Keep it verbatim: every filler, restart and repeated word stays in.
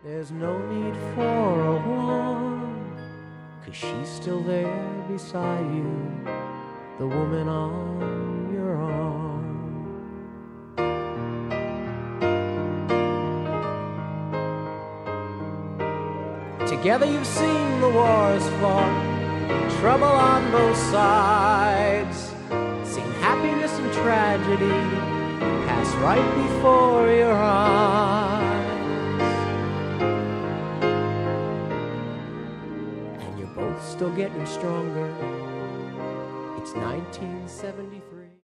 There's no need for alarm, 'cause she's still there beside you, the woman on your arm. Together you've seen the wars fought, trouble on both sides, seen happiness and tragedy pass right before your eyes. And you're both still getting stronger. It's nineteen seventy-three.